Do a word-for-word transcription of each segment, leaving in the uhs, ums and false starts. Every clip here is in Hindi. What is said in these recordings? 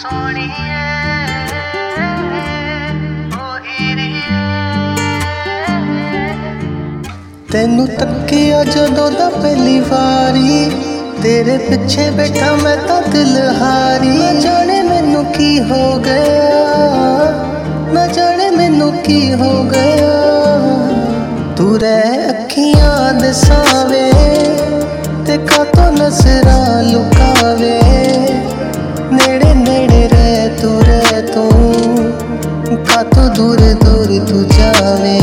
तेनू तकिया जदों दा पहली वारी, तेरे पिछे बैठा मैं तां दिल हारी। ना जाने मैनू की हो गया, ना जाने मैनू की हो गया। तू रह अखियां दे सावे ते कातों नज़रां लुकावे। नेड़े नेड़े रह तू रह तू, कातों दूर दूर तू जावे।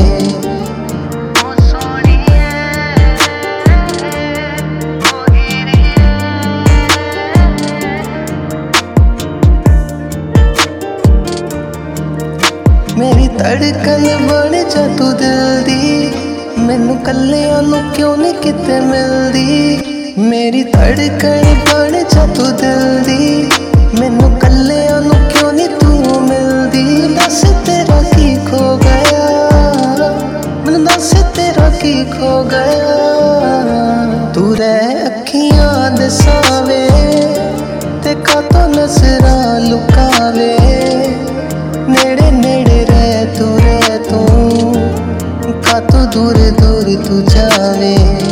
मेरी धड़कन बन जा तू दिल दी, मैनू कल्लियां नू क्यों नहीं किते मिलदी। मेरी धड़कन बन जा तू दिल दी, मैनू कल्लियां नू क्यों नहीं तू मिलदी। दस तेरा की खो गया, मैनू दस तेरा की खो गया। तू रह अखियां दे सावे ते कातों नज़रां लुकावे। नेड़े नेड़े रह तू रह तू, कातों दूर दूर तू जावे।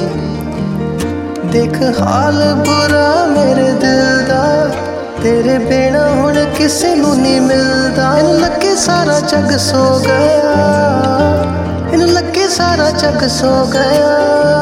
देख हाल बुरा मेरे दिल दा, तेरे बिना हुण किसे नू नहीं मिलदा। इनू लगे सारा जग सो गया, इनू लगे सारा जग सो गया।